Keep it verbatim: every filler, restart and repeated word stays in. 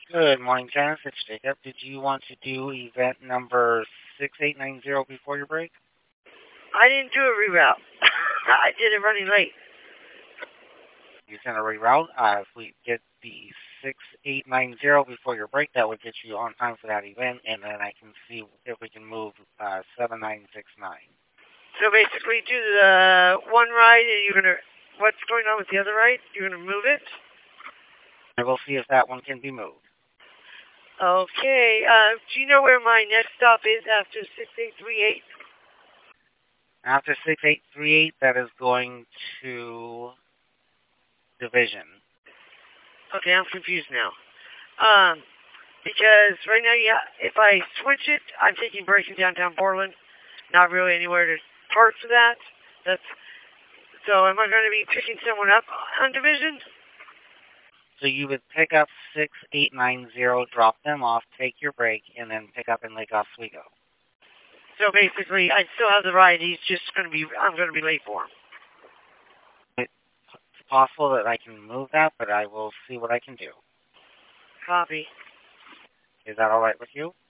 Good morning, Janice. It's Jacob. Did you want to do event number six eight nine zero before your break? I didn't do a reroute. I did it running late. You sent a reroute. Uh, if we get the six eight nine zero before your break, that would get you on time for that event, and then I can see if we can move uh, seven nine six nine. So basically, do the one ride, and you're gonna. What's going on with the other ride? You're gonna move it. And we'll see if that one can be moved. Okay. Uh, do you know where my next stop is after six eight three eight? After six eight three eight, that is going to Division. Okay, I'm confused now. Um, because right now, yeah, if I switch it, I'm taking breaks in downtown Portland. Not really anywhere to park for that. That's so. Am I going to be picking someone up on Division? So you would pick up six eight nine zero, drop them off, take your break, and then pick up in Lake Oswego. So basically, I still have the ride. He's just going to be. I'm going to be late for him. It's possible that I can move that, but I will see what I can do. Copy. Is that all right with you?